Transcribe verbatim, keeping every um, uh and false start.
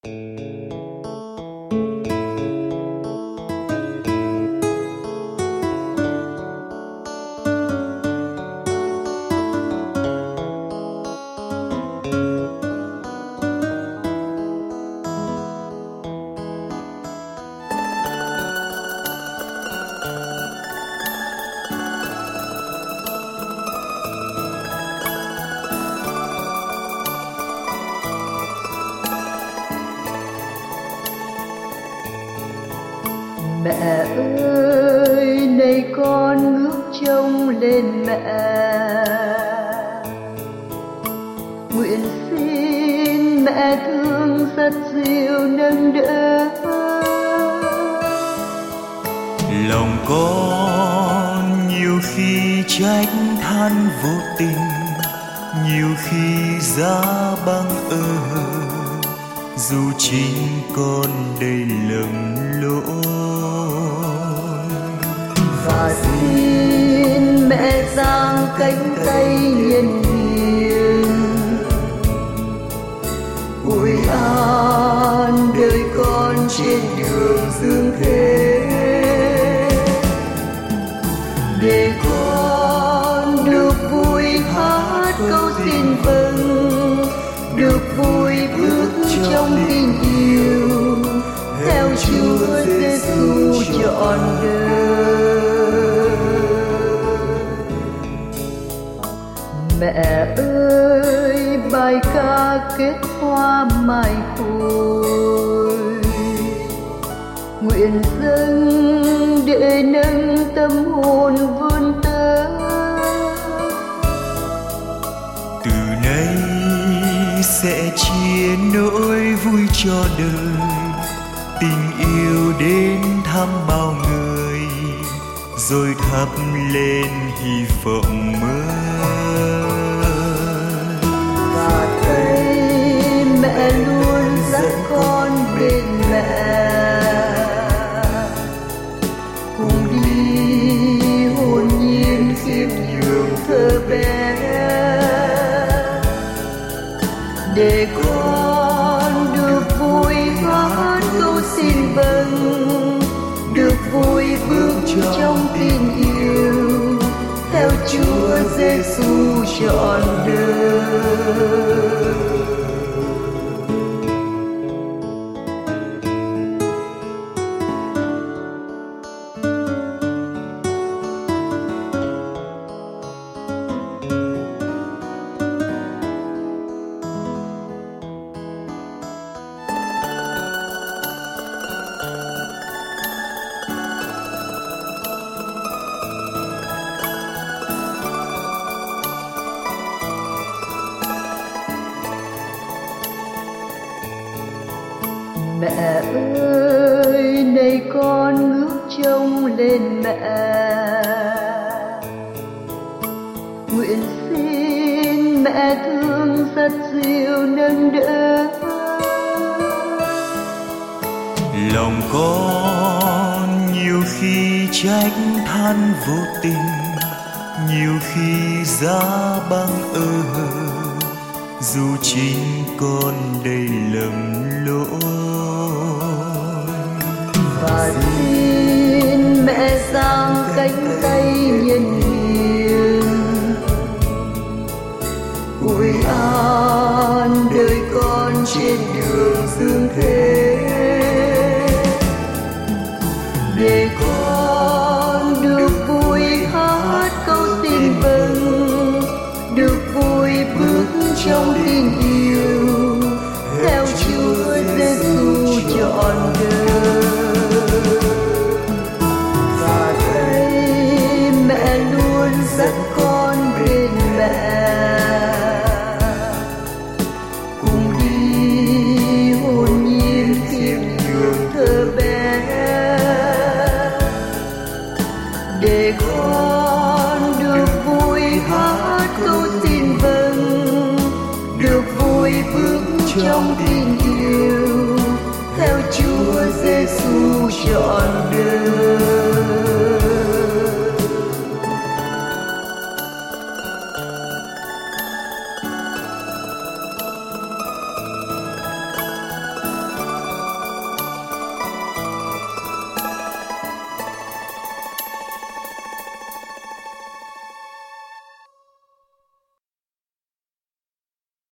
Mẹ ơi, này con ngước trông lên mẹ, nguyện xin mẹ thương rất dịu nâng đỡ. Lòng con nhiều khi trách than vô tình, nhiều khi giá băng ơ, dù chính con đây lầm lỗi. Và xin mẹ giang cánh tay nhân hiền, ủi an đời con trên đường dương thế, để con được vui hát câu xin vâng, được vui bước trong tình yêu theo Chúa Giêsu trọn đời. Mẹ ơi, bài ca kết hoa mai khôi, nguyện dâng để nâng tâm hồn vươn tới. Từ nay sẽ chia nỗi vui cho đời, tình yêu đến thăm bao người, rồi thắp lên hy vọng mới. Và thấy mẹ luôn dắt con bên mẹ, cùng đi hồn nhiên khiêm nhường thơ bé, để con được vui hát câu xin vâng, được vui bước trong tình yêu theo Chúa Giêsu trọn đời. Mẹ ơi, này con ngước trông lên mẹ, nguyện xin mẹ thương rất dịu nâng đỡ. Lòng con nhiều khi trách than vô tình, nhiều khi giá băng ơ, dù chính con đây lầm lỗi. Và xin mẹ giang cánh tay nhân hiền, ủi an đời con trên đường dương thế, để con được vui hát câu xin vâng, được vui bước trong tình yêu theo Chúa Giêsu trọn đời. Và thấy mẹ luôn dắt con bên mẹ, cùng đi hồn nhiên khiêm nhường thơ bé, để con được vui hát câu xin vâng, được vui bước trong tình yêu theo Chúa Giêsu trọn đời.